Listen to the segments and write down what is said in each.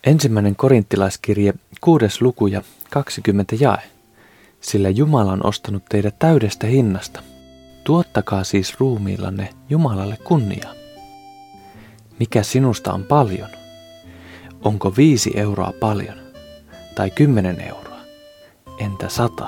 Ensimmäinen korinttilaiskirje, 6. luku ja 20 jae. Sillä Jumala on ostanut teidät täydestä hinnasta. Tuottakaa siis ruumiillanne Jumalalle kunniaa. Mikä sinusta on paljon? Onko 5 euroa paljon? Tai 10 euroa? Entä 100?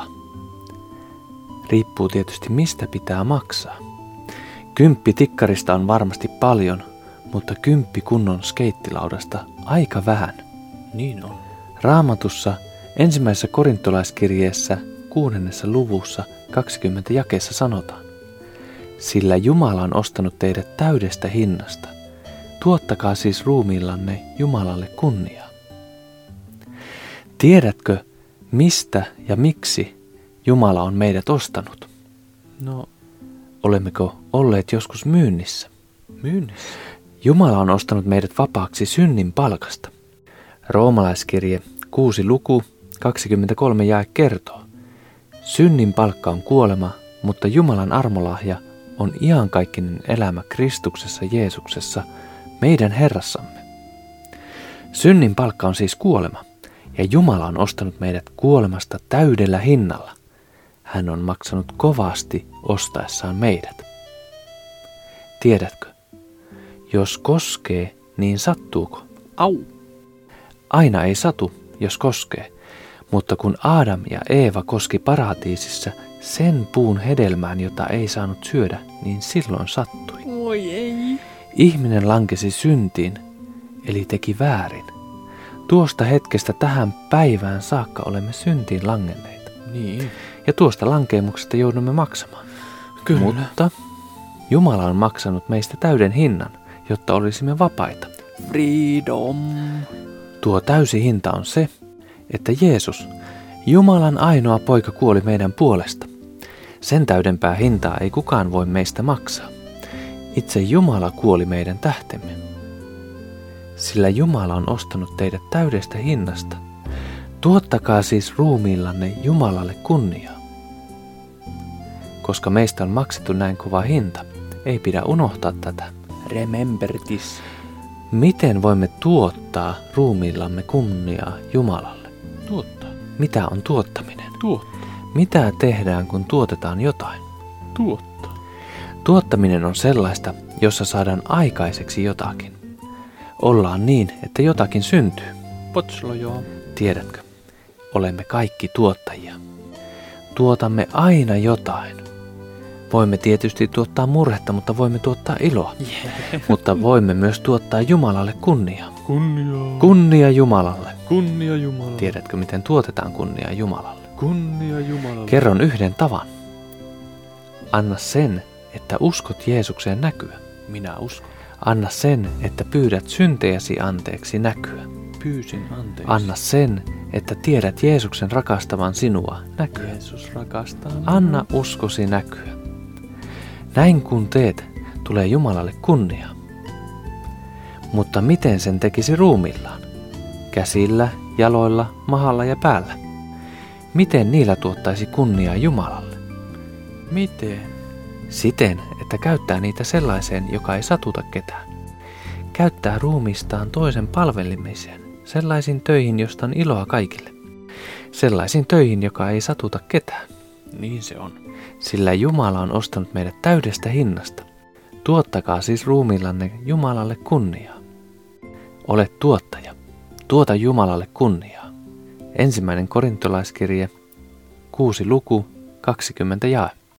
Riippuu tietysti mistä pitää maksaa. 10 tikkarista on varmasti paljon, mutta 10 kunnon skeittilaudasta aika vähän. Niin on. Raamatussa ensimmäisessä korintolaiskirjeessä 6. luvussa 20 jakeessa sanotaan: sillä Jumala on ostanut teidät täydestä hinnasta. Tuottakaa siis ruumiillanne Jumalalle kunniaa. Tiedätkö, mistä ja miksi Jumala on meidät ostanut? No, Olemmeko olleet joskus myynnissä? myynnissä. Jumala on ostanut meidät vapaaksi synnin palkasta. Roomalaiskirje 6. luku 23 jae kertoo: synnin palkka on kuolema, mutta Jumalan armolahja on iankaikkinen elämä Kristuksessa Jeesuksessa, meidän Herrassamme. Synnin palkka on siis kuolema, ja Jumala on ostanut meidät kuolemasta täydellä hinnalla. Hän on maksanut kovasti ostaessaan meidät. Tiedätkö, jos koskee, niin sattuuko? Au! Aina ei satu, jos koskee, mutta kun Aadam ja Eeva koski paratiisissa sen puun hedelmään, jota ei saanut syödä, niin silloin sattui. Oi ei. Ihminen lankesi syntiin, eli teki väärin. Tuosta hetkestä tähän päivään saakka olemme syntiin langenneita. Niin. Ja tuosta lankeemuksesta joudumme maksamaan. Kyllä. Mutta Jumala on maksanut meistä täyden hinnan, jotta olisimme vapaita. Freedom. Tuo täysi hinta on se, että Jeesus, Jumalan ainoa poika, kuoli meidän puolesta. Sen täydempää hintaa ei kukaan voi meistä maksaa. Itse Jumala kuoli meidän tähtemme. Sillä Jumala on ostanut teidät täydestä hinnasta. Tuottakaa siis ruumiillanne Jumalalle kunniaa. Koska meistä on maksettu näin kova hinta, ei pidä unohtaa tätä. Remember this. Miten voimme tuottaa ruumiillamme kunniaa Jumalalle? Tuottaa. Mitä on tuottaminen? Tuottaa. Mitä tehdään, kun tuotetaan jotain? Tuottaa. Tuottaminen on sellaista, jossa saadaan aikaiseksi jotakin. Ollaan niin, että jotakin syntyy. Potslo joo. Tiedätkö, olemme kaikki tuottajia. Tuotamme aina jotain. Voimme tietysti tuottaa murhetta, mutta voimme tuottaa iloa. Mutta voimme myös tuottaa Jumalalle kunniaa. Kunnia. Kunnia Jumalalle. Kunnia Jumalalle. Tiedätkö, miten tuotetaan kunniaa Jumalalle? Kunnia Jumalalle. Kerron yhden tavan. Anna sen, että uskot Jeesukseen näkyä. Minä uskon. Anna sen, että pyydät syntejäsi anteeksi näkyä. Pyysin anteeksi. Anna sen, että tiedät Jeesuksen rakastavan sinua näkyä. Jeesus rakastaa. Anna uskosi näkyä. Näin kun teet, tulee Jumalalle kunnia. Mutta miten sen tekisi ruumiillaan? Käsillä, jaloilla, mahalla ja päällä. Miten niillä tuottaisi kunniaa Jumalalle? Miten? Siten, että käyttää niitä sellaiseen, joka ei satuta ketään. Käyttää ruumistaan toisen palvelemiseen, sellaisiin töihin, josta on iloa kaikille. Sellaisiin töihin, joka ei satuta ketään. Niin se on. Sillä Jumala on ostanut meidät täydestä hinnasta. Tuottakaa siis ruumiillanne Jumalalle kunniaa. Ole tuottaja. Tuota Jumalalle kunniaa. Ensimmäinen korintolaiskirje, 6. luku, 20 jae.